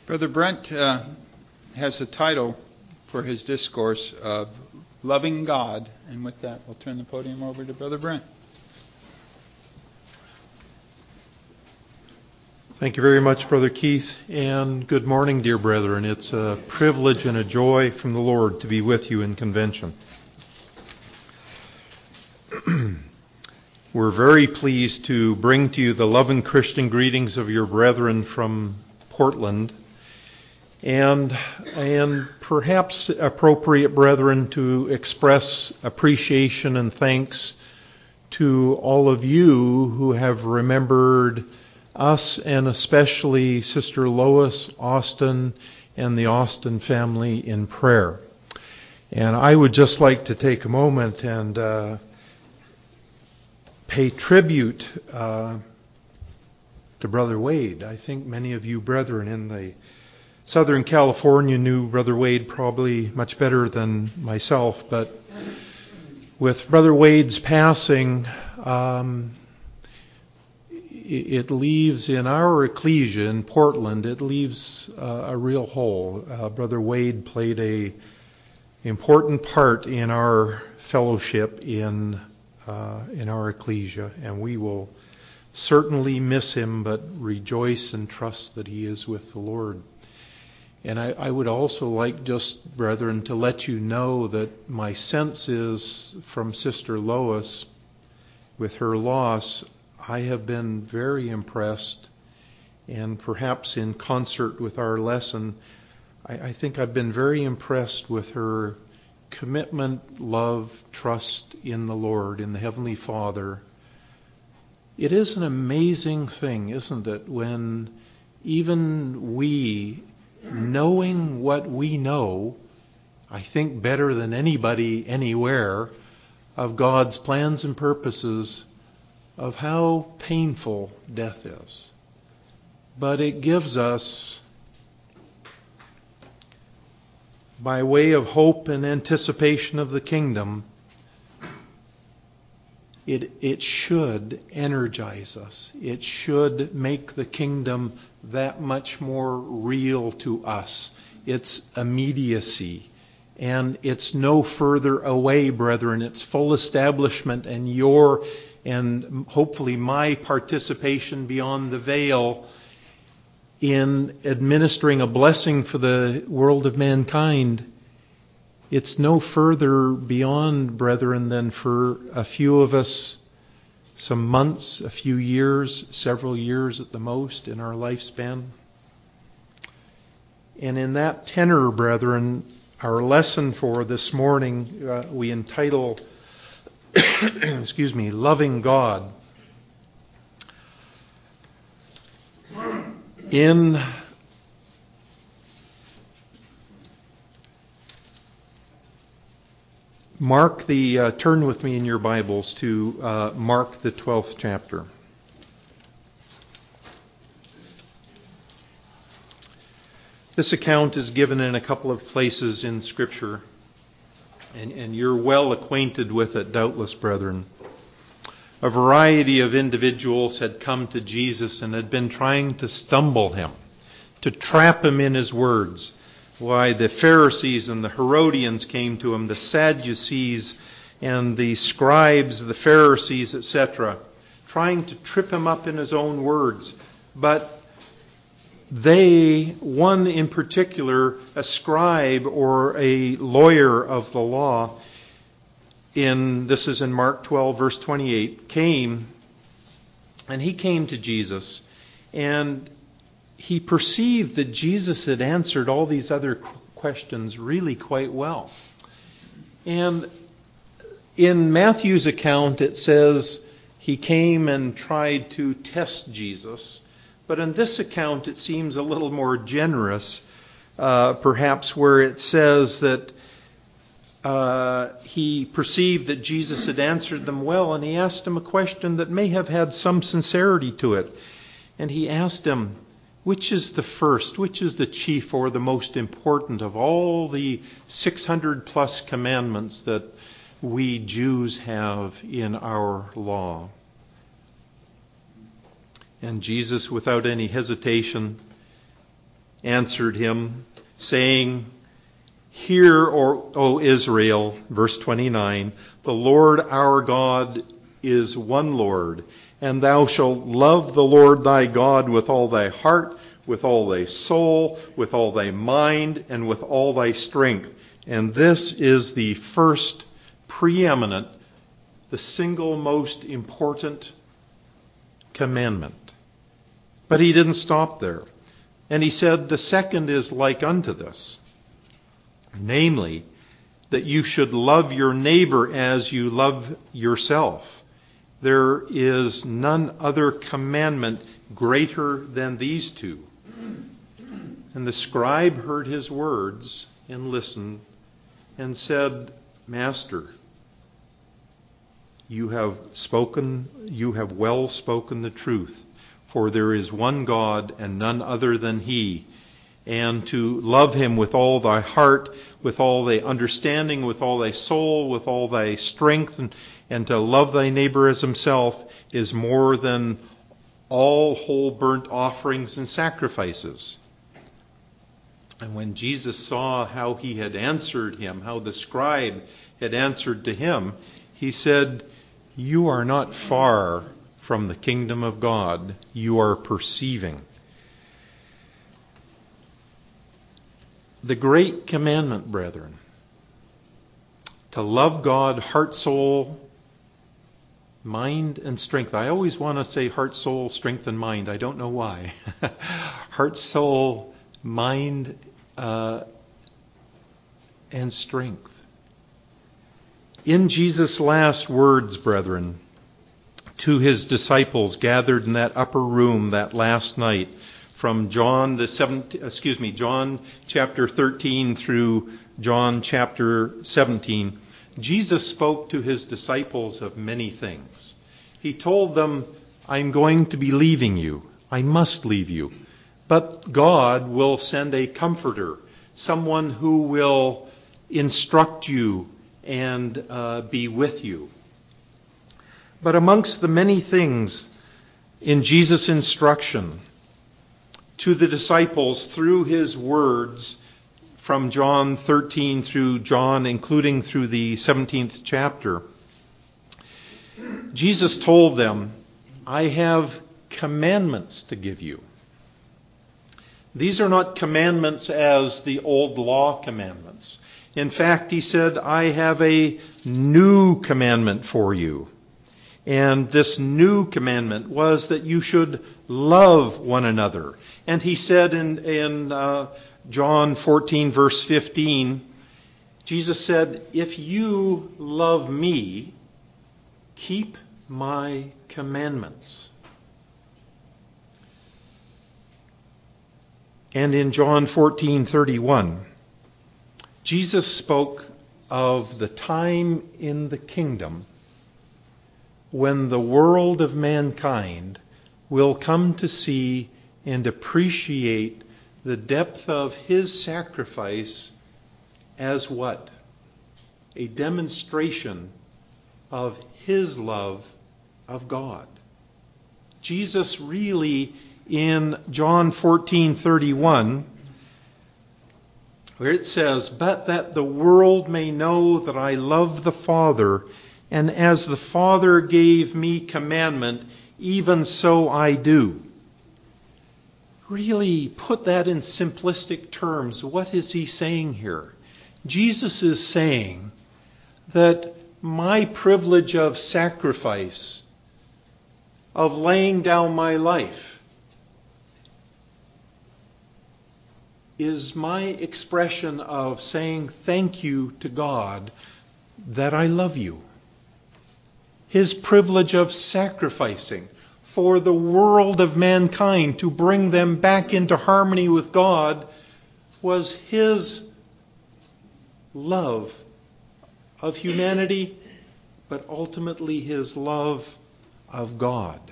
Brother Brent has the title for his discourse of Loving God. And with that, we'll turn the podium over to Brother Brent. Thank you very much, Brother Keith, and good morning, dear brethren. It's a privilege and a joy from the Lord to be with you in convention. We're very pleased to bring to you the love and Christian greetings of your brethren from Portland, and perhaps appropriate, brethren, to express appreciation and thanks to all of you who have remembered us, and especially Sister Lois Austin and the Austin family in prayer. And I would just like to take a moment and pay tribute to Brother Wade. I think many of you brethren in the Southern California knew Brother Wade probably much better than myself, but with Brother Wade's passing, it leaves in our ecclesia in Portland, it leaves a real hole. Brother Wade played an important part in our fellowship in our ecclesia, and we will certainly miss him, but rejoice and trust that he is with the Lord. And I would also like, just brethren, to let you know that my sense is from Sister Lois, with her loss, I have been very impressed, and perhaps in concert with our lesson, I think I've been very impressed with her commitment, love, trust in the Lord, in the Heavenly Father. It is an amazing thing, isn't it, when even we, knowing what we know, I think better than anybody anywhere, of God's plans and purposes, of how painful death is. But it gives us, by way of hope and anticipation of the kingdom, it should energize us. It should make the kingdom that much more real to us. Its immediacy. And it's no further away, brethren. It's full establishment, and hopefully my participation beyond the veil in administering a blessing for the world of mankind. It's no further beyond, brethren, than for a few of us, some months, a few years, several years at the most in our lifespan. And in that tenor, brethren, our lesson for this morning, we entitle, Loving God. Turn with me in your Bibles to Mark the 12th chapter. This account is given in a couple of places in Scripture, and you're well acquainted with it, doubtless, brethren. A variety of individuals had come to Jesus and had been trying to stumble him, to trap him in his words. Why, the Pharisees and the Herodians came to him, the Sadducees and the scribes, the Pharisees, etc., trying to trip him up in his own words. But they, one in particular, a scribe or a lawyer of the law, this is in Mark 12, verse 28, came to Jesus, and he perceived that Jesus had answered all these other questions really quite well. And in Matthew's account, it says he came and tried to test Jesus. But in this account, it seems a little more generous, perhaps, where it says that he perceived that Jesus had answered them well, and he asked him a question that may have had some sincerity to it. And he asked him, which is the first, which is the chief or the most important of all the 600 plus commandments that we Jews have in our law? And Jesus, without any hesitation, answered him, saying, Hear, O Israel, verse 29, the Lord our God is one Lord, and thou shalt love the Lord thy God with all thy heart, with all thy soul, with all thy mind, and with all thy strength. And this is the first preeminent, the single most important commandment. But he didn't stop there. And he said, the second is like unto this, namely, that you should love your neighbor as you love yourself. There is none other commandment greater than these two. And the scribe heard his words and listened and said, Master, you have well spoken the truth, for there is one God and none other than He, and to love Him with all thy heart, with all thy understanding, with all thy soul, with all thy strength, and to love thy neighbor as himself is more than all whole burnt offerings and sacrifices. And when Jesus saw how he had answered him, how the scribe had answered to him, he said, You are not far from the kingdom of God. You are perceiving. The great commandment, brethren, to love God, heart, soul, mind, and strength. I always want to say heart, soul, strength, and mind. I don't know why. Heart, soul, mind, and strength. In Jesus' last words, brethren, to his disciples gathered in that upper room that last night, from John chapter 13 through John chapter 17, Jesus spoke to his disciples of many things. He told them, I'm going to be leaving you. I must leave you. But God will send a comforter, someone who will instruct you and be with you. But amongst the many things in Jesus' instruction to the disciples through his words from John 13 through John, including through the 17th chapter, Jesus told them, I have commandments to give you. These are not commandments as the old law commandments. In fact, he said, I have a new commandment for you. And this new commandment was that you should love one another. And he said in John 14, verse 15, Jesus said, if you love me, keep my commandments. And in John 14:31, Jesus spoke of the time in the kingdom when the world of mankind will come to see and appreciate the depth of his sacrifice as what? A demonstration of his love of God. Jesus really, in John 14:31, where it says, but that the world may know that I love the Father, and as the Father gave me commandment, even so I do. Really put that in simplistic terms. What is he saying here? Jesus is saying that my privilege of sacrifice, of laying down my life, is my expression of saying thank you to God that I love you. His privilege of sacrificing for the world of mankind to bring them back into harmony with God was his love of humanity, but ultimately his love of God.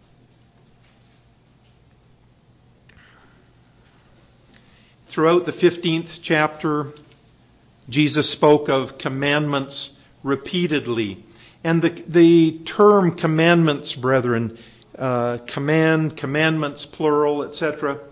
Throughout the 15th chapter, Jesus spoke of commandments repeatedly. And the term commandments, brethren, commandments, plural, etc.,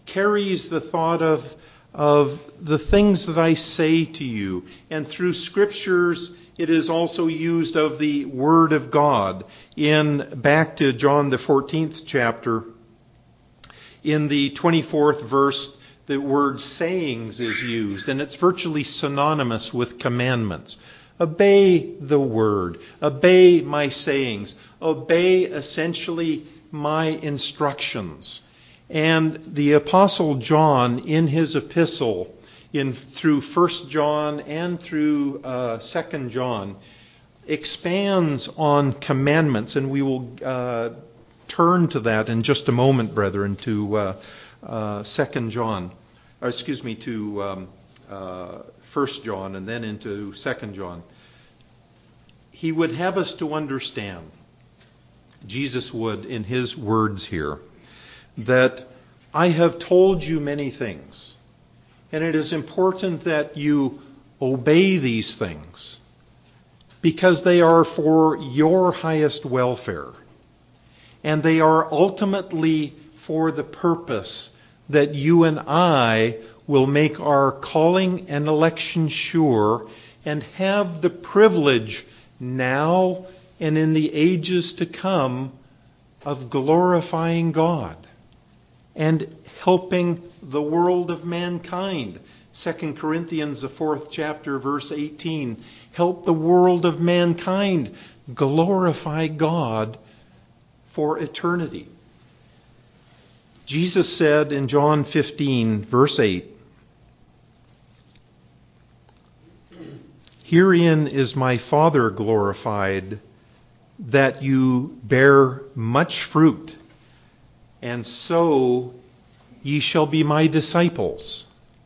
carries the thought of the things that I say to you. And through Scriptures, it is also used of the Word of God. Back to John the 14th chapter, in the 24th verse, the word sayings is used, and it's virtually synonymous with commandments. Obey the Word. Obey my sayings. Obey essentially my instructions. And the Apostle John, in his epistle, through 1 John and through 2 John, expands on commandments, and we will turn to that in just a moment, brethren, to 2 John, to 1 John, and then into 2 John. He would have us to understand, Jesus would, in his words here, that I have told you many things, and it is important that you obey these things because they are for your highest welfare, and they are ultimately for the purpose that you and I will make our calling and election sure and have the privilege now and in the ages to come of glorifying God and helping the world of mankind. 2 Corinthians, the 4th chapter, verse 18. Help the world of mankind glorify God for eternity. Jesus said in John 15, verse 8, Herein is my Father glorified, that you bear much fruit, and so ye shall be my disciples.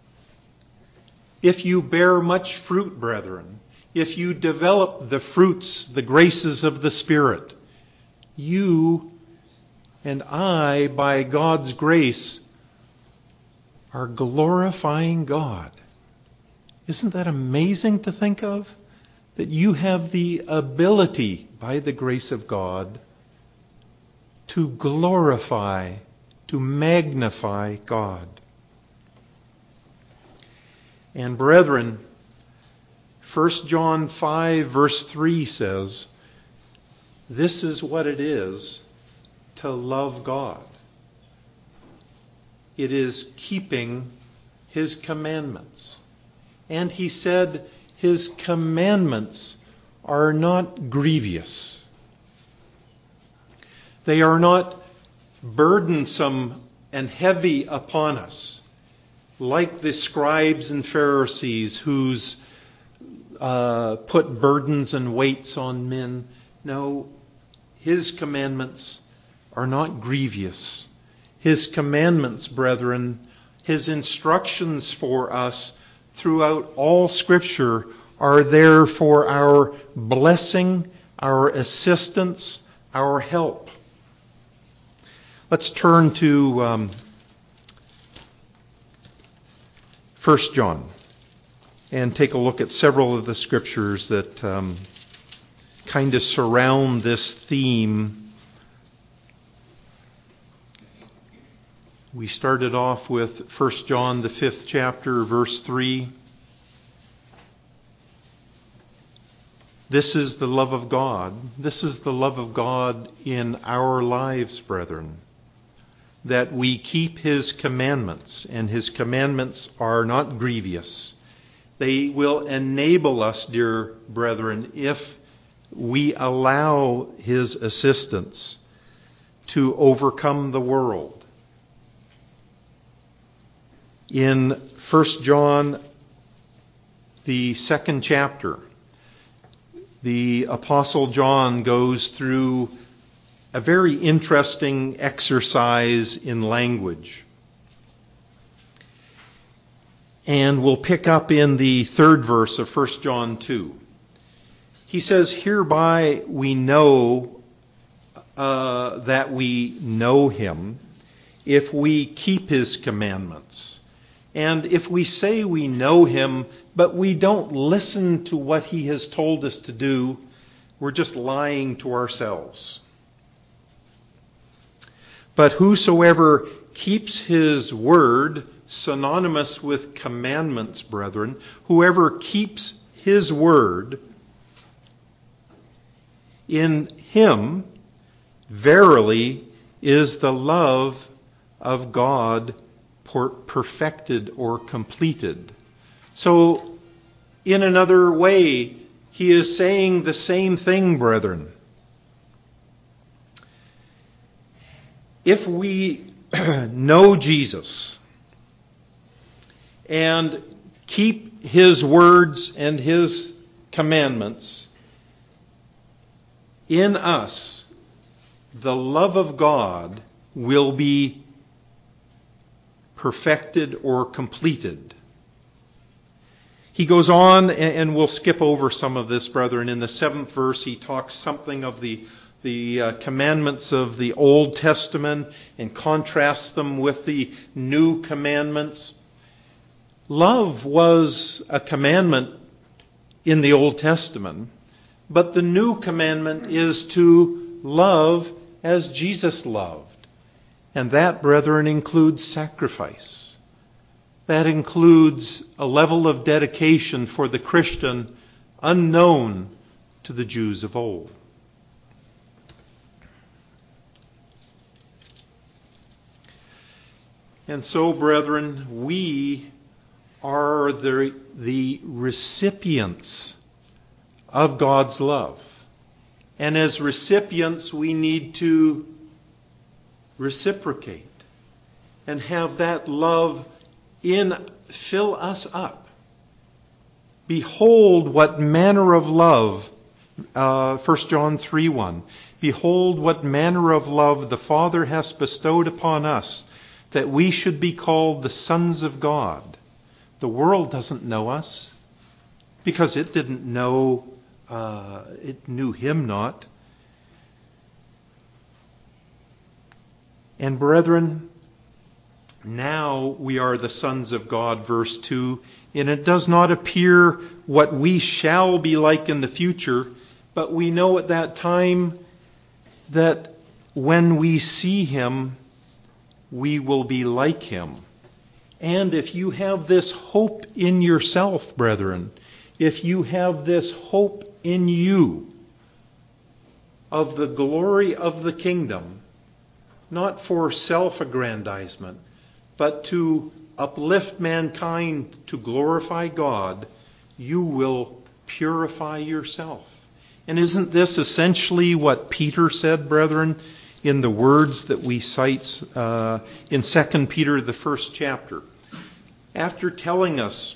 If you bear much fruit, brethren, if you develop the fruits, the graces of the Spirit, you and I, by God's grace, are glorifying God. Isn't that amazing to think of? That you have the ability, by the grace of God, to glorify, to magnify God. And brethren, 1 John 5 verse 3 says, this is what it is to love God. It is keeping His commandments. And He said His commandments are not grievous. They are not burdensome and heavy upon us, like the scribes and Pharisees who's put burdens and weights on men. No, His commandments are not grievous. His commandments, brethren, His instructions for us throughout all Scripture are there for our blessing, our assistance, our help. Let's turn to 1 John and take a look at several of the Scriptures that kind of surround this theme. We started off with 1 John, the 5th chapter, verse 3. This is the love of God. This is the love of God in our lives, brethren, that we keep His commandments, and His commandments are not grievous. They will enable us, dear brethren, if we allow His assistance to overcome the world. In 1 John, the 2nd chapter, the Apostle John goes through a very interesting exercise in language. And we'll pick up in the 3rd verse of 1 John 2. He says, Hereby we know that we know Him, if we keep His commandments. And if we say we know Him, but we don't listen to what He has told us to do, we're just lying to ourselves. But whosoever keeps His word, synonymous with commandments, brethren, whoever keeps His word, in Him, verily, is the love of God perfected or completed. So, in another way, he is saying the same thing, brethren. If we know Jesus and keep His words and His commandments, in us, the love of God will be perfected or completed. He goes on, and we'll skip over some of this, brethren. In the 7th verse, he talks something of the commandments of the Old Testament and contrasts them with the new commandments. Love was a commandment in the Old Testament, but the new commandment is to love as Jesus loved. And that, brethren, includes sacrifice. That includes a level of dedication for the Christian unknown to the Jews of old. And so, brethren, we are the recipients of God's love. And as recipients, we need to reciprocate and have that love fill us up. Behold what manner of love, 1 John 3:1. Behold what manner of love the Father has bestowed upon us, that we should be called the sons of God. The world doesn't know us because it didn't know, it knew Him not. And brethren, now we are the sons of God, verse 2, and it does not appear what we shall be like in the future, but we know at that time that when we see Him, we will be like Him. And if you have this hope in yourself, brethren, if you have this hope in you of the glory of the kingdom, not for self-aggrandizement, but to uplift mankind to glorify God, you will purify yourself. And isn't this essentially what Peter said, brethren, in the words that we cite in 2 Peter, the 1st chapter? After telling us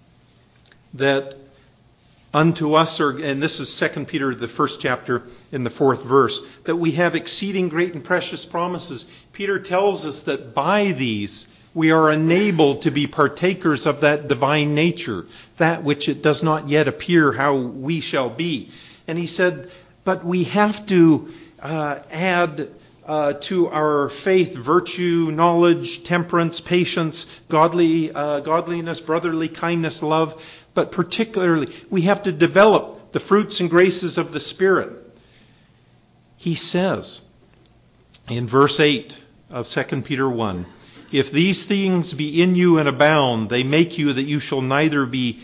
that unto us are, and this is 2 Peter, the 1st chapter, in the 4th verse, that we have exceeding great and precious promises. Peter tells us that by these we are enabled to be partakers of that divine nature, that which it does not yet appear how we shall be. And he said, but we have to add to our faith virtue, knowledge, temperance, patience, godliness, brotherly kindness, love. But particularly, we have to develop the fruits and graces of the Spirit. He says in verse 8 of 2 Peter 1, if these things be in you and abound, they make you that you shall neither be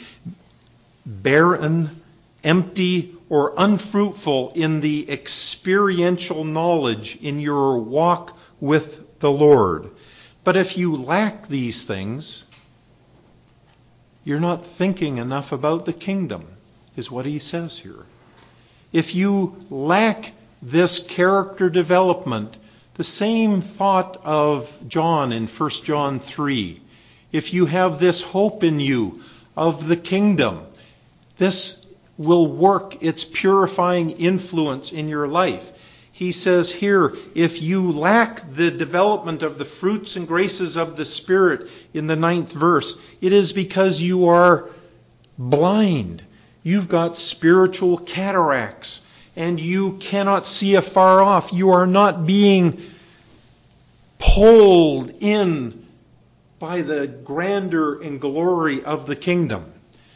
barren, empty, or unfruitful in the experiential knowledge in your walk with the Lord. But if you lack these things, you're not thinking enough about the kingdom, is what he says here. If you lack this character development, the same thought of John in 1 John 3. If you have this hope in you of the kingdom, this will work its purifying influence in your life. He says here, if you lack the development of the fruits and graces of the Spirit in the 9th verse, it is because you are blind. You've got spiritual cataracts and you cannot see afar off. You are not being pulled in by the grandeur and glory of the kingdom.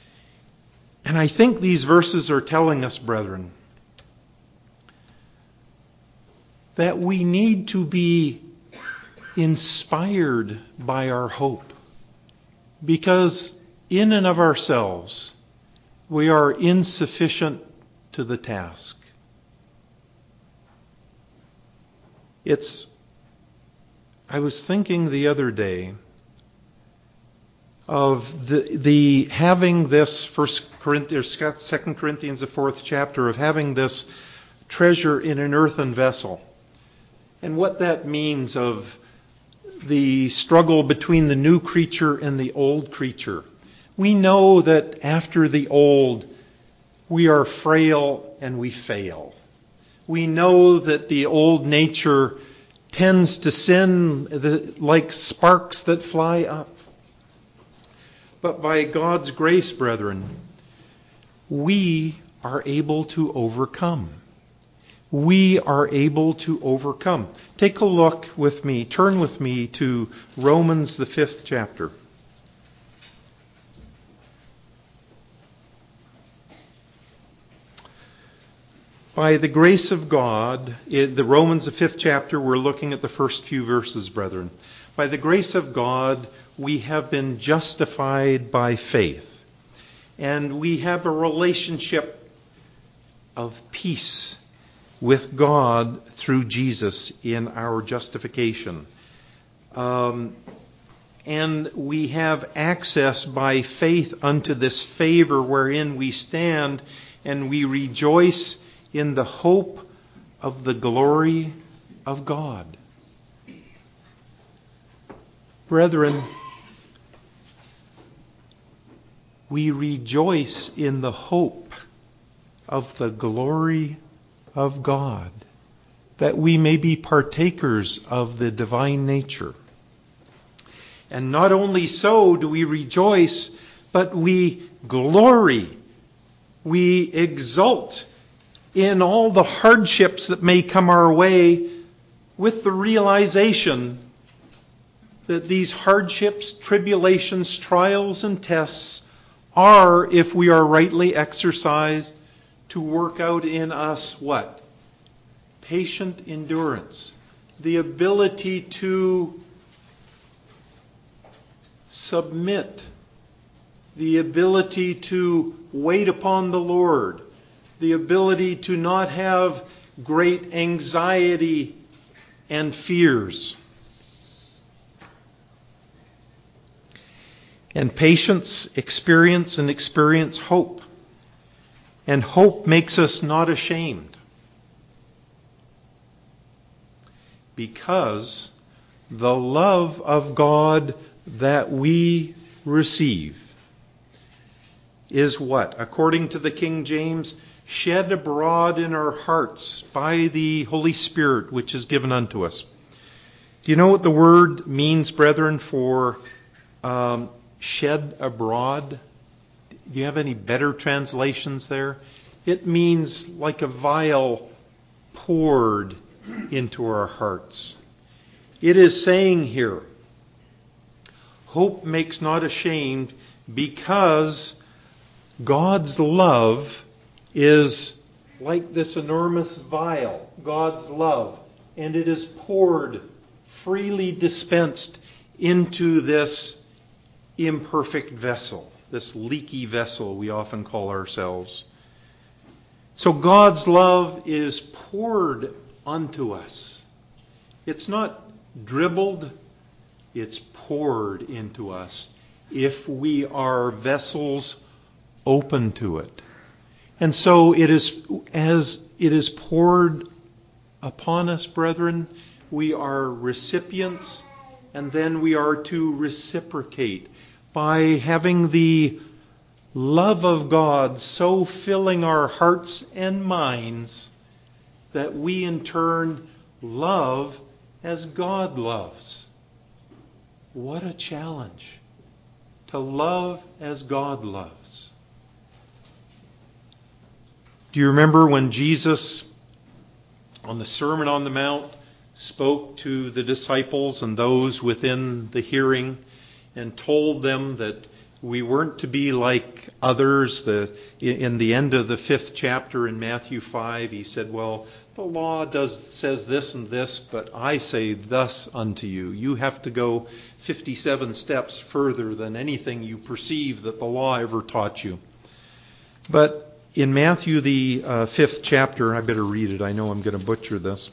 And I think these verses are telling us, brethren, that we need to be inspired by our hope. Because in and of ourselves, we are insufficient to the task. I was thinking the other day of the having this 2 Corinthians, the 4th chapter, of having this treasure in an earthen vessel. And what that means of the struggle between the new creature and the old creature. We know that after the old, we are frail and we fail. We know that the old nature tends to sin like sparks that fly up. But by God's grace, brethren, we are able to overcome. We are able to overcome. Take a look with me, turn with me to Romans, the 5th chapter. By the grace of God, the Romans, the 5th chapter, we're looking at the first few verses, brethren. By the grace of God, we have been justified by faith. And we have a relationship of peace with God through Jesus in our justification. And we have access by faith unto this favor wherein we stand, and we rejoice in the hope of the glory of God. Brethren, we rejoice in the hope of the glory of God, that we may be partakers of the divine nature. And not only so do we rejoice, but we glory, we exult in all the hardships that may come our way, with the realization that these hardships, tribulations, trials, and tests are, if we are rightly exercised, to work out in us what? Patient endurance. The ability to submit. The ability to wait upon the Lord. The ability to not have great anxiety and fears. And patience, experience hope. And hope makes us not ashamed. Because the love of God that we receive is what? According to the King James, shed abroad in our hearts by the Holy Spirit which is given unto us. Do you know what the word means, brethren, for shed abroad? Do you have any better translations there? It means like a vial poured into our hearts. It is saying here, hope makes not ashamed, because God's love is like this enormous vial, God's love, and it is poured, freely dispensed into this imperfect vessel, this leaky vessel we often call ourselves. So God's love is poured unto us. It's not dribbled, it's poured into us if we are vessels open to it. And so it is, as it is poured upon us, brethren, we are recipients, and then we are to reciprocate by having the love of God so filling our hearts and minds that we in turn love as God loves. What a challenge to love as God loves. Do you remember when Jesus, on the Sermon on the Mount, spoke to the disciples and those within the hearing and told them that we weren't to be like others? In the end of the 5th chapter in Matthew 5, he said, well, the law says this and this, but I say thus unto you. You have to go 57 steps further than anything you perceive that the law ever taught you. But in Matthew, the 5th chapter, I better read it. I know I'm going to butcher this.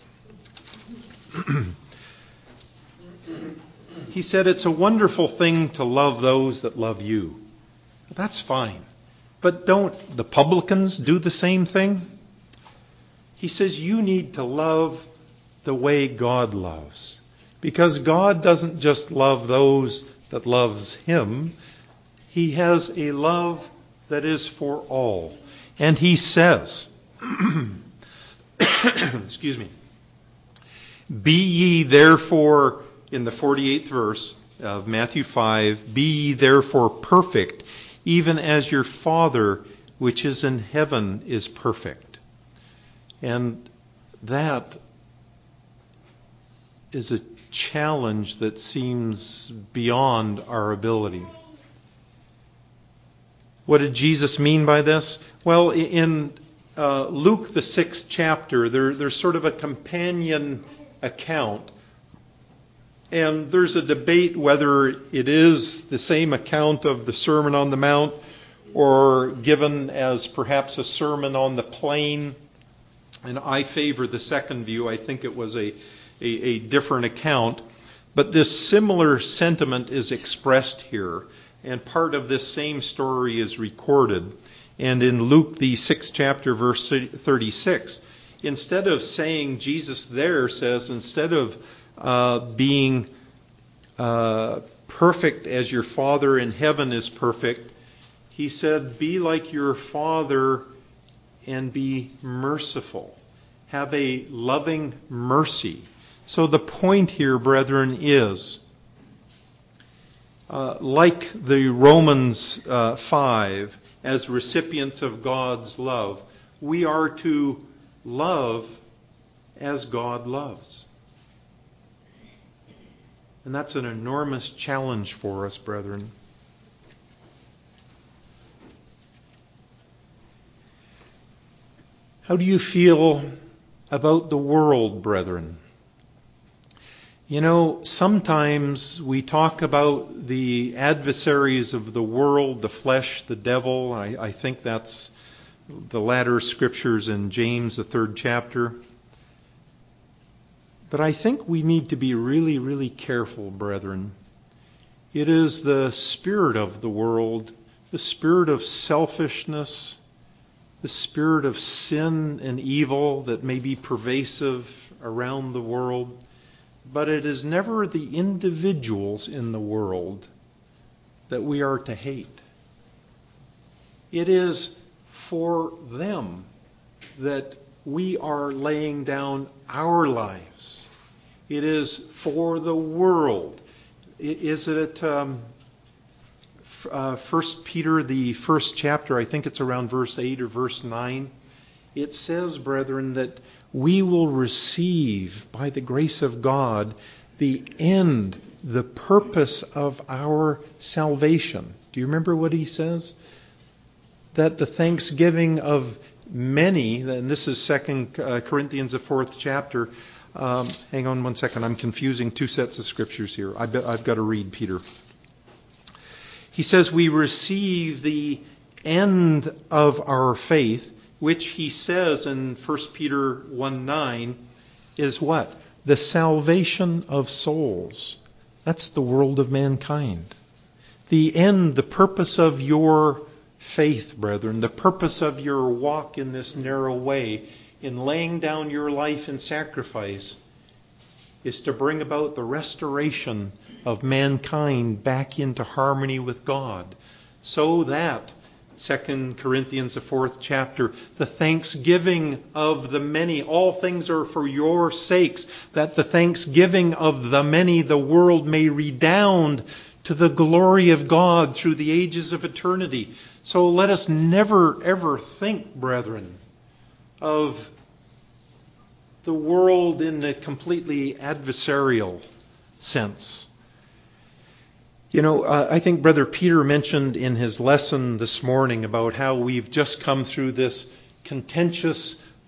He said, it's a wonderful thing to love those that love you. That's fine. But don't the publicans do the same thing? He says you need to love the way God loves. Because God doesn't just love those that loves Him. He has a love that is for all. And He says, excuse me, be ye therefore, in the 48th verse of Matthew 5, be ye therefore perfect, even as your Father which is in heaven is perfect. And that is a challenge that seems beyond our ability. What did Jesus mean by this? Well, in Luke, the 6th chapter, there's sort of a companion account. And there's a debate whether it is the same account of the Sermon on the Mount or given as perhaps a sermon on the plain. And I favor the second view. I think it was a different account. But this similar sentiment is expressed here. And part of this same story is recorded. And in Luke, the 6th chapter, verse 36, instead of saying, Jesus there says, instead of being perfect as your Father in heaven is perfect, He said, be like your Father and be merciful. Have a loving mercy. So the point here, brethren, is like the Romans 5, as recipients of God's love, we are to love as God loves. And that's an enormous challenge for us, brethren. How do you feel about the world, brethren? You know, sometimes we talk about the adversaries of the world, the flesh, the devil. I think that's the latter scriptures in James, the 3rd chapter. But I think we need to be really, really careful, brethren. It is the spirit of the world, the spirit of selfishness, the spirit of sin and evil that may be pervasive around the world. But it is never the individuals in the world that we are to hate. It is for them that we are laying down our lives. It is for the world. Is it 1 Peter, the 1st chapter, I think it's around verse 8 or verse 9. It says, brethren, that we will receive, by the grace of God, the end, the purpose of our salvation. Do you remember what he says? That the thanksgiving of many, and this is 2 Corinthians, the 4th chapter. Hang on one second, I'm confusing two sets of scriptures here. I've got to read Peter. He says we receive the end of our faith, which he says in 1 Peter 1:9 is what? The salvation of souls. That's the world of mankind. The end, the purpose of your faith, brethren, the purpose of your walk in this narrow way, in laying down your life in sacrifice, is to bring about the restoration of mankind back into harmony with God, so that 2 Corinthians, the 4th chapter, the thanksgiving of the many, all things are for your sakes, that the thanksgiving of the many, the world may redound to the glory of God through the ages of eternity. So let us never, ever think, brethren, of the world in a completely adversarial sense. You know, I think Brother Peter mentioned in his lesson this morning about how we've just come through this contentious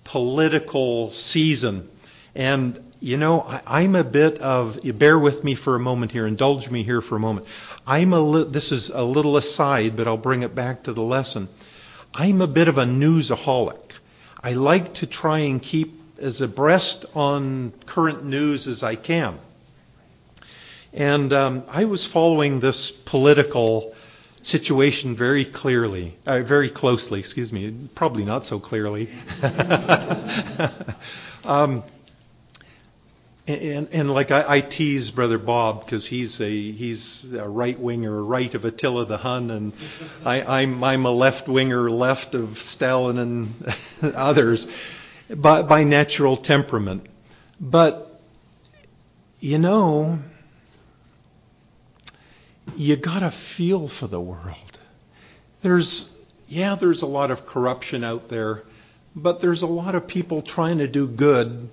political season. And, I'm a bit of, bear with me for a moment here, indulge me here for a moment. This is a little aside, but I'll bring it back to the lesson. I'm a bit of a newsaholic. I like to try and keep as abreast on current news as I can. And I was following this political situation very closely, probably not so clearly. And like I tease Brother Bob because he's a right winger, right of Attila the Hun, and I'm a left winger, left of Stalin and others, by natural temperament. But you gotta feel for the world. There's a lot of corruption out there, but there's a lot of people trying to do good.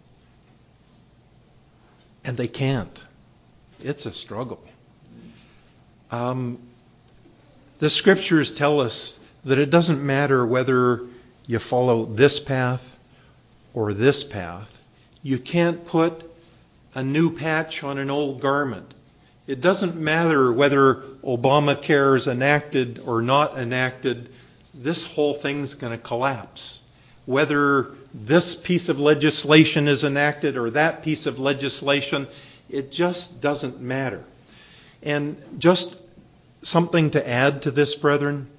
And they can't. It's a struggle. The Scriptures tell us that it doesn't matter whether you follow this path or this path. You can't put a new patch on an old garment. It doesn't matter whether Obamacare is enacted or not enacted. This whole thing's going to collapse. Whether this piece of legislation is enacted or that piece of legislation, it just doesn't matter. And just something to add to this, brethren.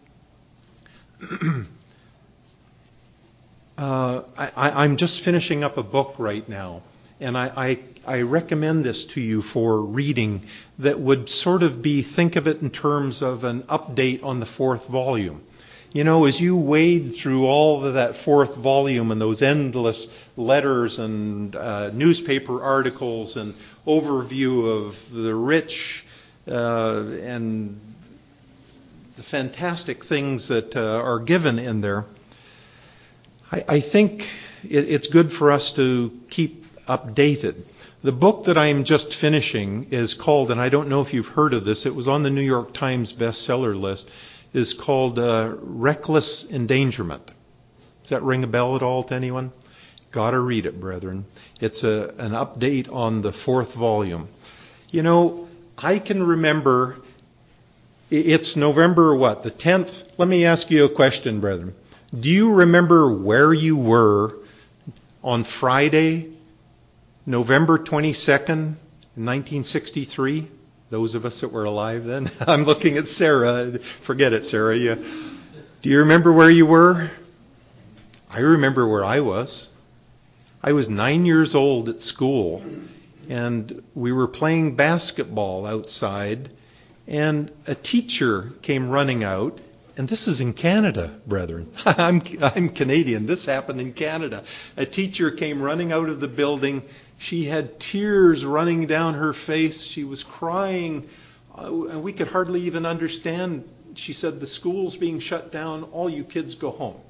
I'm just finishing up a book right now, and I recommend this to you for reading that would sort of think of it in terms of an update on the 4th volume. As you wade through all of that 4th volume and those endless letters and newspaper articles and overview of the rich and the fantastic things that are given in there, I think it's good for us to keep updated. The book that I'm just finishing is called, and I don't know if you've heard of this, it was on the New York Times bestseller list, is called Reckless Endangerment. Does that ring a bell at all to anyone? Got to read it, brethren. It's an update on the 4th volume. I can remember, it's November the 10th? Let me ask you a question, brethren. Do you remember where you were on Friday, November 22nd, 1963? Those of us that were alive then. I'm looking at Sarah. Forget it, Sarah. Do you remember where you were? I remember where I was. I was 9 years old at school, and we were playing basketball outside, and a teacher came running out. And this is in Canada, brethren. I'm Canadian. This happened in Canada. A teacher came running out of the building. She had tears running down her face. She was crying. And we could hardly even understand. She said, "The school's being shut down. All you kids go home."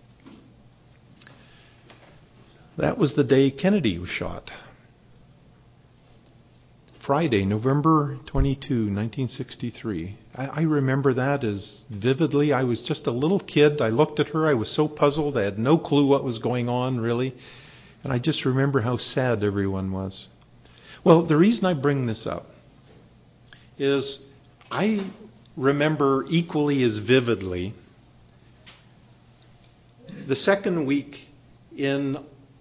That was the day Kennedy was shot. Friday, November 22, 1963. I remember that as vividly. I was just a little kid. I looked at her. I was so puzzled. I had no clue what was going on, really. And I just remember how sad everyone was. Well, the reason I bring this up is I remember equally as vividly the second week in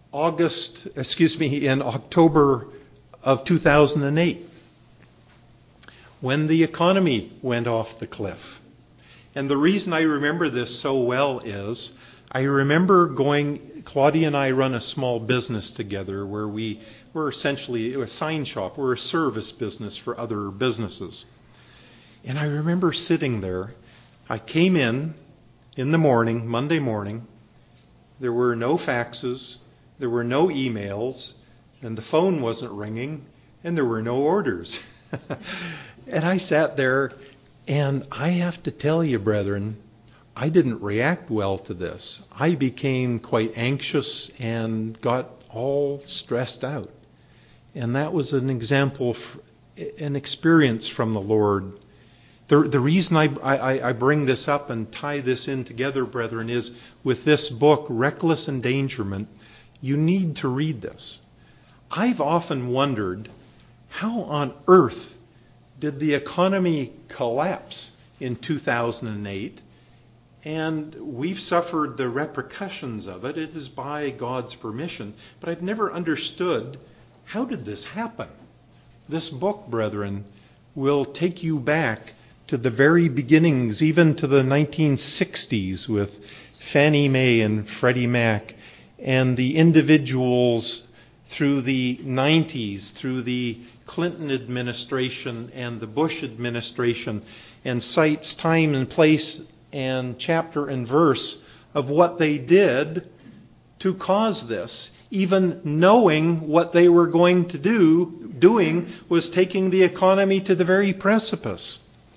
October of 2008, when the economy went off the cliff. And the reason I remember this so well is I remember Claudia and I run a small business together where we're essentially a sign shop. We're a service business for other businesses. And I remember sitting there. I came in the morning, Monday morning. There were no faxes. There were no emails. And the phone wasn't ringing, and there were no orders. And I sat there, and I have to tell you, brethren, I didn't react well to this. I became quite anxious and got all stressed out. And that was an example, an experience from the Lord The reason I bring this up and tie this in together, brethren, is with this book, Reckless Endangerment, you need to read this. I've often wondered, how on earth did the economy collapse in 2008? And we've suffered the repercussions of it. It is by God's permission. But I've never understood, how did this happen? This book, brethren, will take you back to the very beginnings, even to the 1960s with Fannie Mae and Freddie Mac, and the individuals through the 90s, through the Clinton administration and the Bush administration, and cites time and place and chapter and verse of what they did to cause this, even knowing what they were going to doing was taking the economy to the very precipice.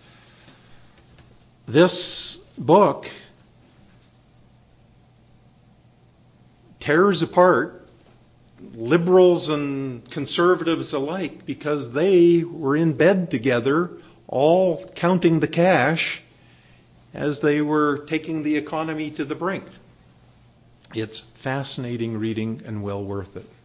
This book tears apart liberals and conservatives alike because they were in bed together, all counting the cash as they were taking the economy to the brink. It's fascinating reading and well worth it.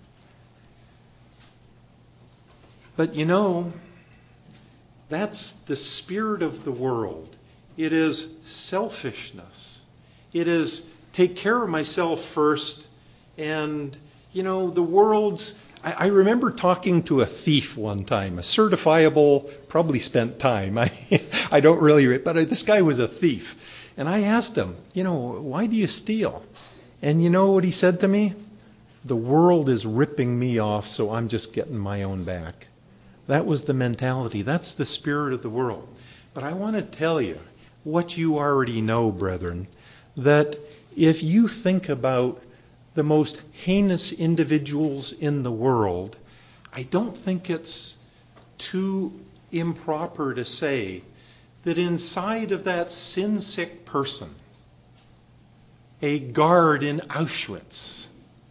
But you know, that's the spirit of the world. It is selfishness. It is take care of myself first. And, you know, the world's... I remember talking to a thief one time, a certifiable, probably spent time. I don't really... But this guy was a thief. And I asked him, you know, why do you steal? And you know what he said to me? The world is ripping me off, so I'm just getting my own back. That was the mentality. That's the spirit of the world. But I want to tell you what you already know, brethren, that if you think about the most heinous individuals in the world, I don't think it's too improper to say that inside of that sin-sick person, a guard in Auschwitz,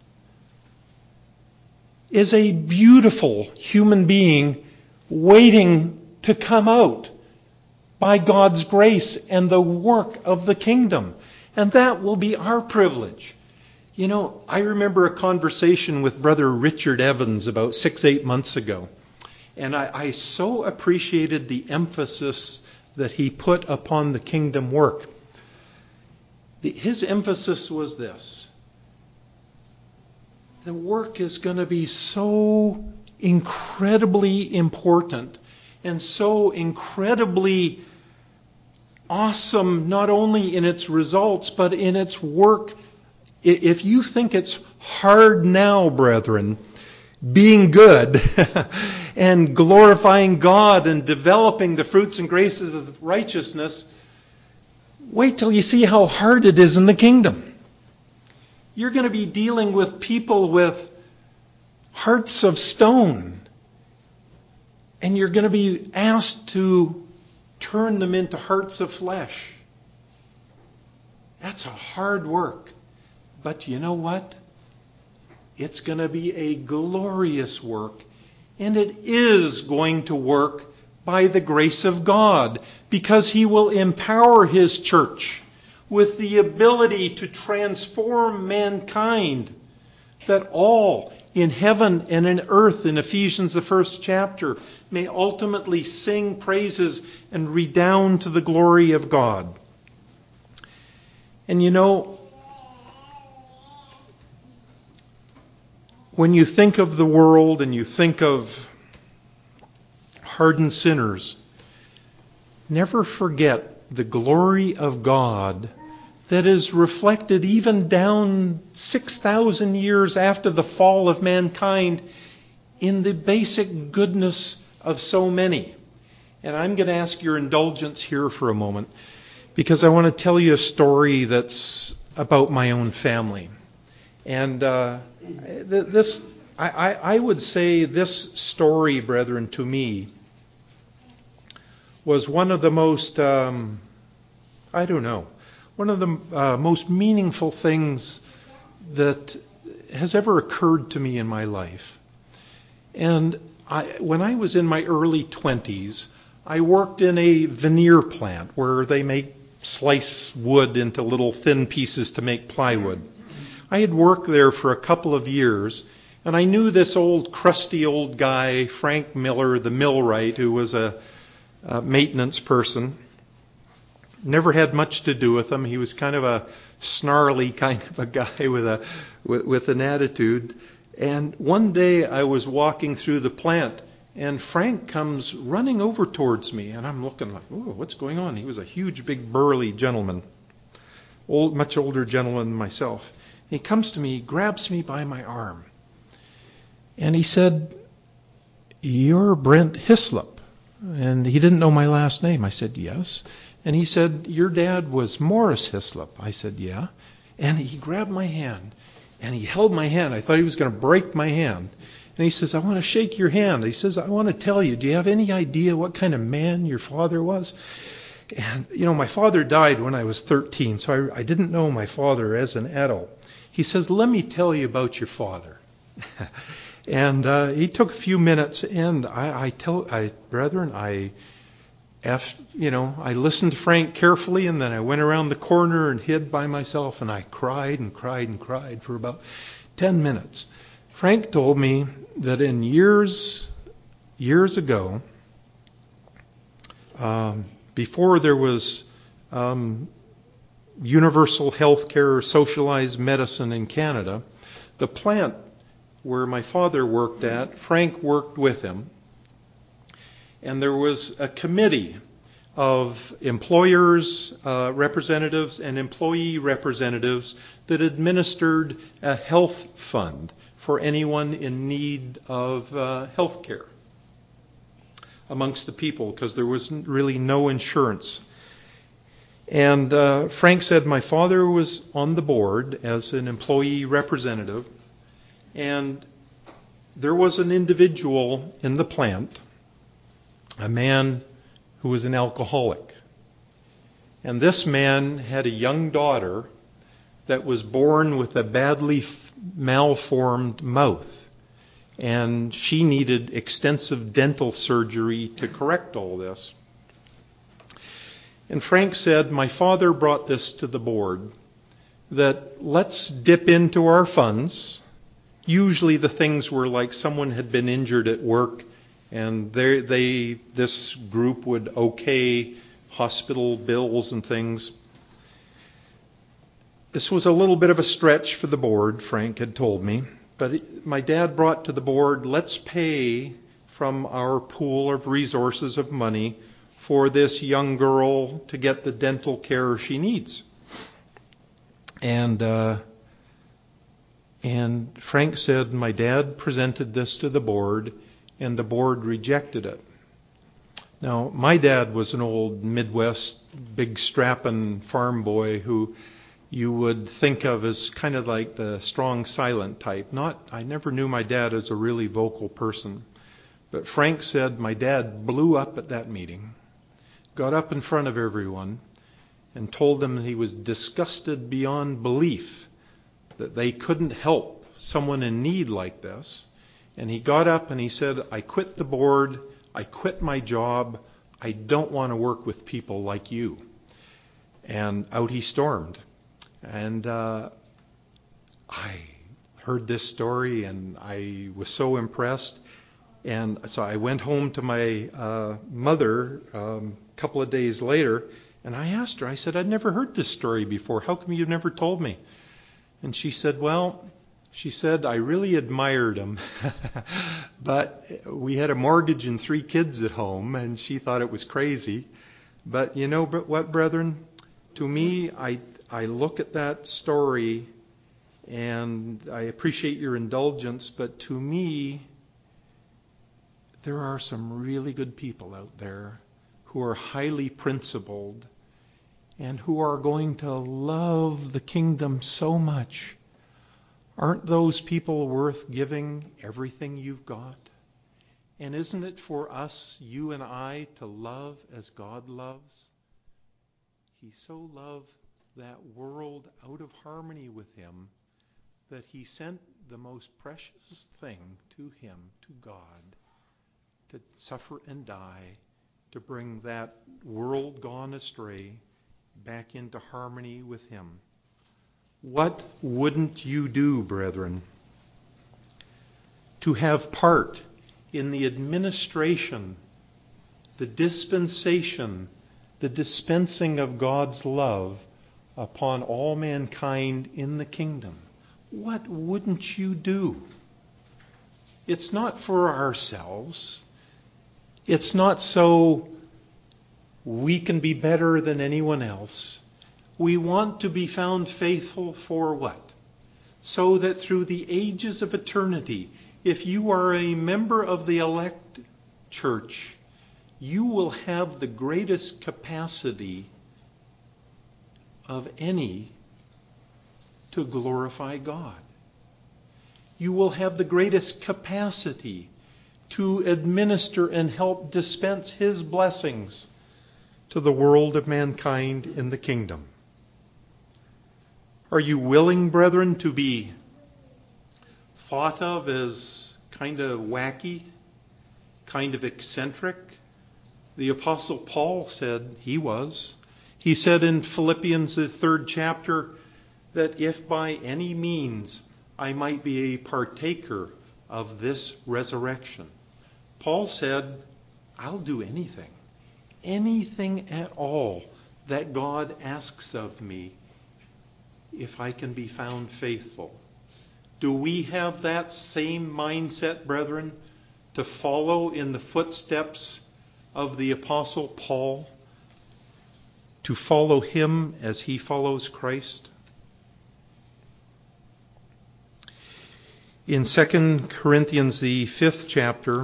is a beautiful human being waiting to come out by God's grace and the work of the kingdom. And that will be our privilege. You know, I remember a conversation with Brother Richard Evans about 6-8 months ago. And I so appreciated the emphasis that he put upon the kingdom work. His emphasis was this: the work is going to be so incredibly important and so incredibly awesome, not only in its results, but in its work. If you think it's hard now, brethren, being good and glorifying God and developing the fruits and graces of righteousness, wait till you see how hard it is in the kingdom. You're going to be dealing with people with hearts of stone. And you're going to be asked to turn them into hearts of flesh. That's a hard work. But you know what? It's going to be a glorious work. And it is going to work by the grace of God, because He will empower His church with the ability to transform mankind, that all in heaven and in earth, in Ephesians the 1st chapter, may ultimately sing praises and redound to the glory of God. And you know, when you think of the world and you think of hardened sinners, never forget the glory of God that is reflected even down 6,000 years after the fall of mankind in the basic goodness of so many. And I'm going to ask your indulgence here for a moment, because I want to tell you a story that's about my own family. And I would say this story, brethren, to me, was one of the most, one of the most meaningful things that has ever occurred to me in my life. And when I was in my early 20s, I worked in a veneer plant where they make slice wood into little thin pieces to make plywood. I had worked there for a couple of years, and I knew this crusty old guy, Frank Miller, the millwright, who was a maintenance person. Never had much to do with him. He was kind of a snarly kind of a guy with an attitude. And one day I was walking through the plant, and Frank comes running over towards me, and I'm looking like, "Oh, what's going on?" He was a huge, big, burly gentleman, much older gentleman than myself. He comes to me, he grabs me by my arm, and he said, "You're Brent Hislop." And he didn't know my last name. I said, "Yes." And he said, "Your dad was Morris Hislop." I said, "Yeah." And he grabbed my hand, and he held my hand. I thought he was going to break my hand. And he says, "I want to shake your hand." He says, "I want to tell you, do you have any idea what kind of man your father was?" And, my father died when I was 13, so I didn't know my father as an adult. He says, "Let me tell you about your father." And he took a few minutes, and I listened to Frank carefully, and then I went around the corner and hid by myself, and I cried and cried and cried for about 10 minutes. Frank told me that in years ago, before there was universal health care or socialized medicine in Canada, the plant where my father worked at, Frank worked with him, and there was a committee of employers' representatives and employee representatives that administered a health fund for anyone in need of health care amongst the people, because there was really no insurance. And Frank said my father was on the board as an employee representative, and there was an individual in the plant, a man who was an alcoholic. And this man had a young daughter that was born with a badly malformed mouth. And she needed extensive dental surgery to correct all this. And Frank said, my father brought this to the board, that let's dip into our funds. Usually the things were like someone had been injured at work, and this group would okay hospital bills and things. This was a little bit of a stretch for the board, Frank had told me. But my dad brought to the board, let's pay from our pool of resources of money for this young girl to get the dental care she needs. And Frank said my dad presented this to the board, and the board rejected it. Now, my dad was an old Midwest, big strapping farm boy who you would think of as kind of like the strong, silent type. I never knew my dad as a really vocal person. But Frank said my dad blew up at that meeting, got up in front of everyone, and told them he was disgusted beyond belief that they couldn't help someone in need like this. And he got up and he said, I quit the board, I quit my job, I don't want to work with people like you. And out he stormed. And I heard this story and I was so impressed. And so I went home to my mother a couple of days later, and I asked her, I said, I'd never heard this story before. How come you've never told me? And she said, I really admired him, but we had a mortgage and 3 kids at home, and she thought it was crazy. But you know what, brethren? To me, I look at that story, and I appreciate your indulgence, but to me, there are some really good people out there who are highly principled and who are going to love the kingdom so much. Aren't those people worth giving everything you've got? And isn't it for us, you and I, to love as God loves? He so loved that world out of harmony with Him that He sent the most precious thing to Him, to God, to suffer and die, to bring that world gone astray back into harmony with Him. What wouldn't you do, brethren, to have part in the administration, the dispensation, the dispensing of God's love upon all mankind in the kingdom? What wouldn't you do? It's not for ourselves. It's not so we can be better than anyone else. We want to be found faithful for what? So that through the ages of eternity, if you are a member of the elect church, you will have the greatest capacity of any to glorify God. You will have the greatest capacity to administer and help dispense His blessings to the world of mankind in the kingdom. Are you willing, brethren, to be thought of as kind of wacky, kind of eccentric? The Apostle Paul said he was. He said in Philippians, the 3rd chapter, that if by any means I might be a partaker of this resurrection. Paul said, I'll do anything at all that God asks of me if I can be found faithful. Do we have that same mindset, brethren, to follow in the footsteps of the Apostle Paul, to follow him as he follows Christ? In 2 Corinthians, the 5th chapter,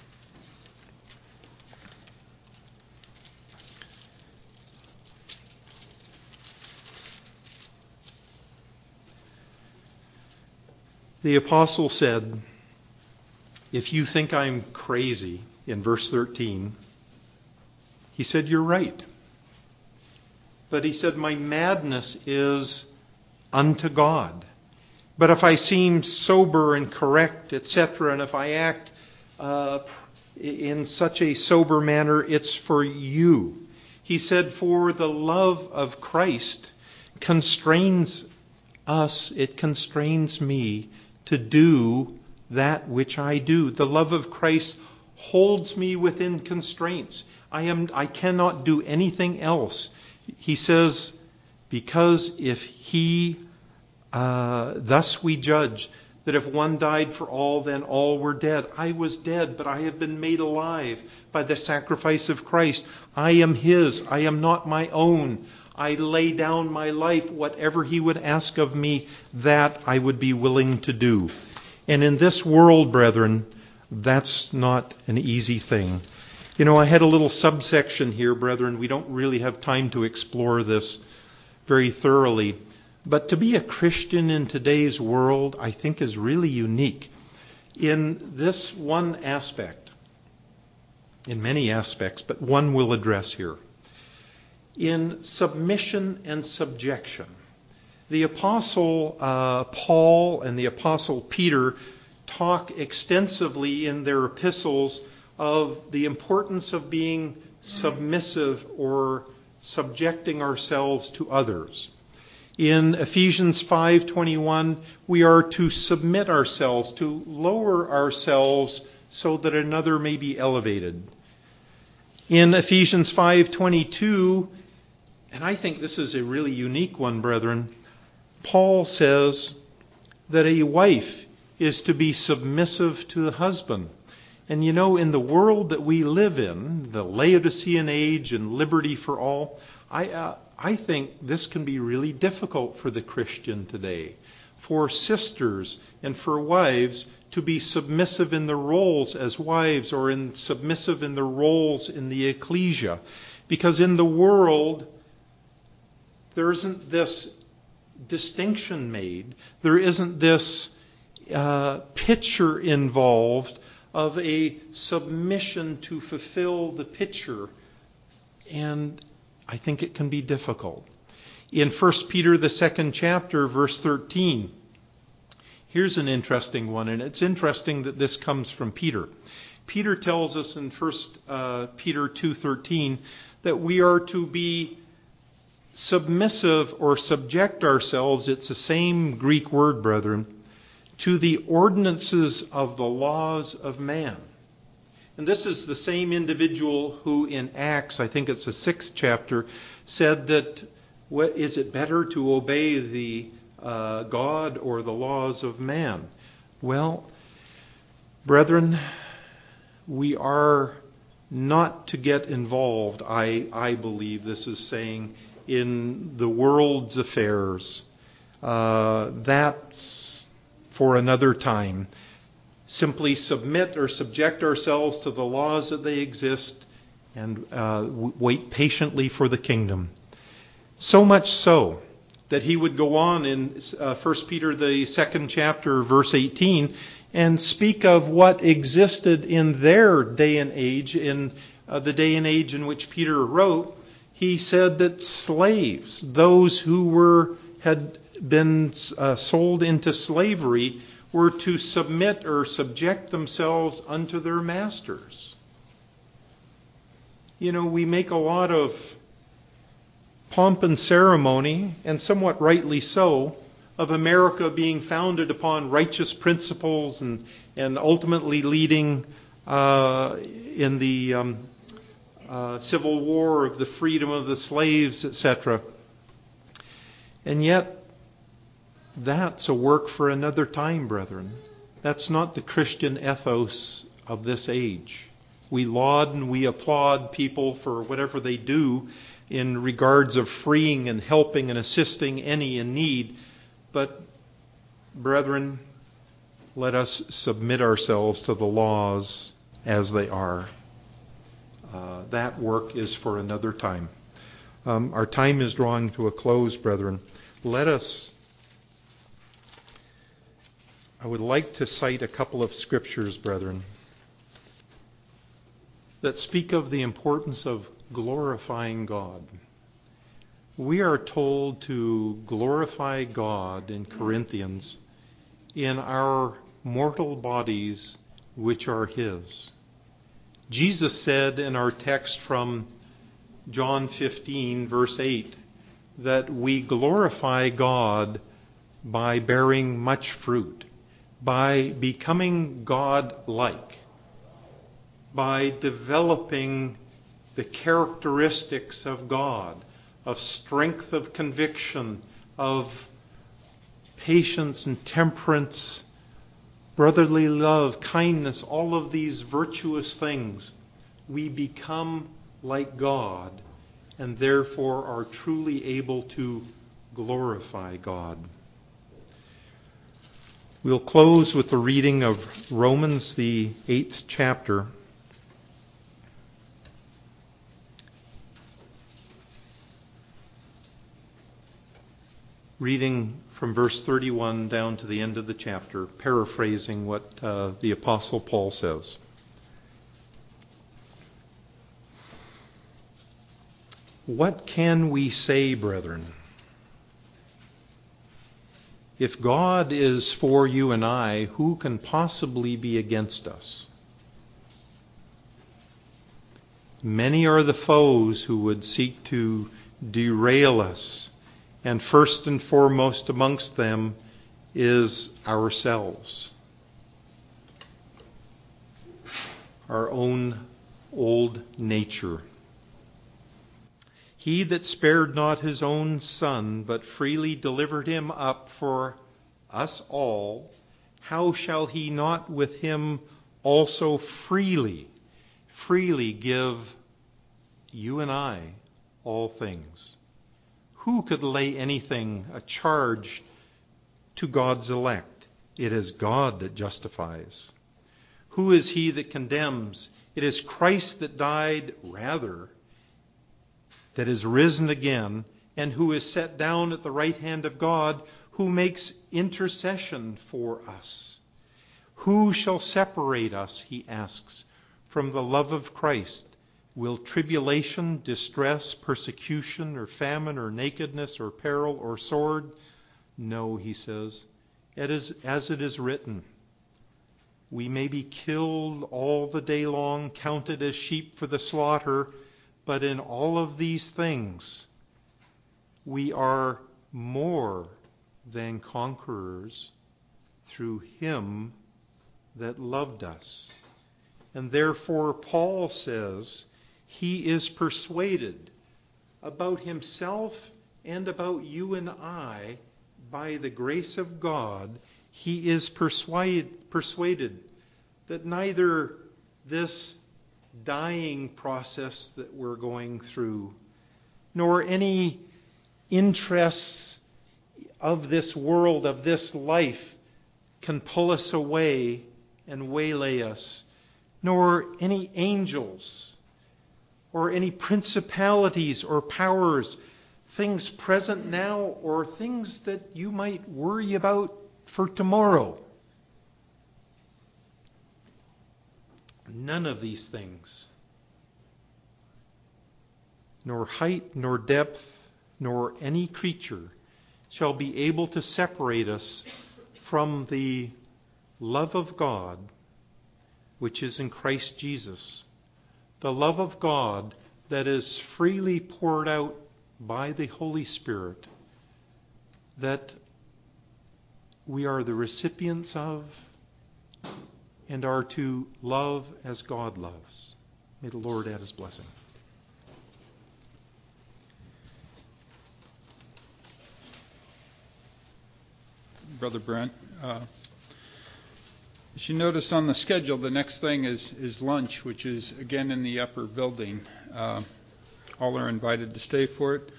the apostle said, if you think I'm crazy, in verse 13, he said, you're right. But he said, my madness is unto God. But if I seem sober and correct, etc., and if I act in such a sober manner, it's for you. He said, for the love of Christ constrains us, it constrains me to do that which I do. The love of Christ holds me within constraints. I cannot do anything else. He says, because if he, thus we judge that if one died for all, then all were dead. I was dead, but I have been made alive by the sacrifice of Christ. I am His. I am not my own. I lay down my life. Whatever He would ask of me, that I would be willing to do. And in this world, brethren, that's not an easy thing. You know, I had a little subsection here, brethren. We don't really have time to explore this very thoroughly. But to be a Christian in today's world, I think, is really unique in this one aspect. In many aspects, but one we'll address here. In submission and subjection. The Apostle Paul and the Apostle Peter talk extensively in their epistles of the importance of being submissive or subjecting ourselves to others. In Ephesians 5:21, we are to submit ourselves, to lower ourselves so that another may be elevated. In Ephesians 5:22, and I think this is a really unique one, brethren, Paul says that a wife is to be submissive to the husband. And you know, in the world that we live in, the Laodicean age and liberty for all, I think this can be really difficult for the Christian today. For sisters and for wives to be submissive in their roles as wives or submissive in their roles in the ecclesia. Because in the world, there isn't this distinction made. There isn't this picture involved of a submission to fulfill the picture. And I think it can be difficult. In 1 Peter, the 2nd chapter, verse 13, here's an interesting one, and it's interesting that this comes from Peter. Peter tells us in 1 Peter 2:13 that we are to be submissive or subject ourselves, it's the same Greek word, brethren, to the ordinances of the laws of man. And this is the same individual who in Acts, I think it's the 6th chapter, said that, is it better to obey the God or the laws of man? Well, brethren, we are not to get involved, I believe this is saying, in the world's affairs. That's for another time. Simply submit or subject ourselves to the laws that they exist and wait patiently for the kingdom. So much so that he would go on in 1 Peter, the 2nd chapter, verse 18, and speak of what existed in their day and age, in the day and age in which Peter wrote. He said that slaves, those who had been sold into slavery, were to submit or subject themselves unto their masters. You know, we make a lot of pomp and ceremony, and somewhat rightly so, of America being founded upon righteous principles and ultimately leading in the Civil War of the freedom of the slaves, etc. And yet, that's a work for another time, brethren. That's not the Christian ethos of this age. We laud and we applaud people for whatever they do in regards of freeing and helping and assisting any in need. But, brethren, let us submit ourselves to the laws as they are. That work is for another time. Our time is drawing to a close, brethren. I would like to cite a couple of scriptures, brethren, that speak of the importance of glorifying God. We are told to glorify God in Corinthians in our mortal bodies which are His. Jesus said in our text from John 15, verse 8, that we glorify God by bearing much fruit, by becoming God-like, by developing the characteristics of God, of strength of conviction, of patience and temperance, brotherly love, kindness, all of these virtuous things. We become like God and therefore are truly able to glorify God. We'll close with the reading of Romans, the 8th chapter. Reading from verse 31 down to the end of the chapter, paraphrasing what the Apostle Paul says. What can we say, brethren? If God is for you and I, who can possibly be against us? Many are the foes who would seek to derail us, and first and foremost amongst them is ourselves. Our own old nature. He that spared not his own Son, but freely delivered him up for us all, how shall he not with him also freely give you and I all things? Who could lay anything, a charge, to God's elect? It is God that justifies. Who is he that condemns? It is Christ that died, rather, that is risen again, and who is set down at the right hand of God, who makes intercession for us. Who shall separate us, he asks, from the love of Christ? Will tribulation, distress, persecution, or famine, or nakedness, or peril, or sword? No, he says. It is as it is written, We may be killed all the day long, counted as sheep for the slaughter, but in all of these things, we are more than conquerors through Him that loved us. And therefore, Paul says he is persuaded about himself and about you and I by the grace of God. He is persuaded that neither this dying process that we're going through, nor any interests of this world, of this life, can pull us away and waylay us, nor any angels, or any principalities or powers, things present now or things that you might worry about for tomorrow. None of these things, nor height, nor depth, nor any creature, shall be able to separate us from the love of God, which is in Christ Jesus. The love of God that is freely poured out by the Holy Spirit, that we are the recipients of and are to love as God loves. May the Lord add His blessing. Brother Brent, as you noticed on the schedule, the next thing is lunch, which is again in the upper building. All are invited to stay for it.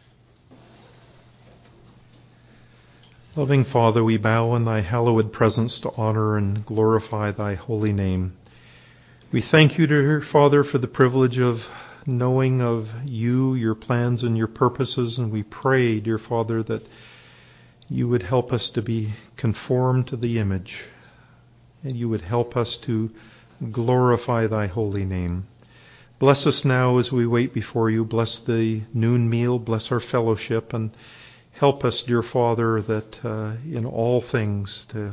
Loving Father, we bow in Thy hallowed presence to honor and glorify Thy holy name. We thank You, dear Father, for the privilege of knowing of You, Your plans and Your purposes, and we pray, dear Father, that You would help us to be conformed to the image, and You would help us to glorify Thy holy name. Bless us now as we wait before You. Bless the noon meal. Bless our fellowship, and help us, dear Father, that in all things to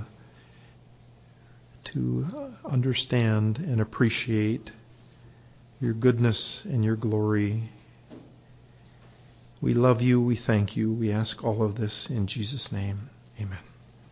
understand and appreciate Your goodness and Your glory. We love You. We thank You. We ask all of this in Jesus' name. Amen.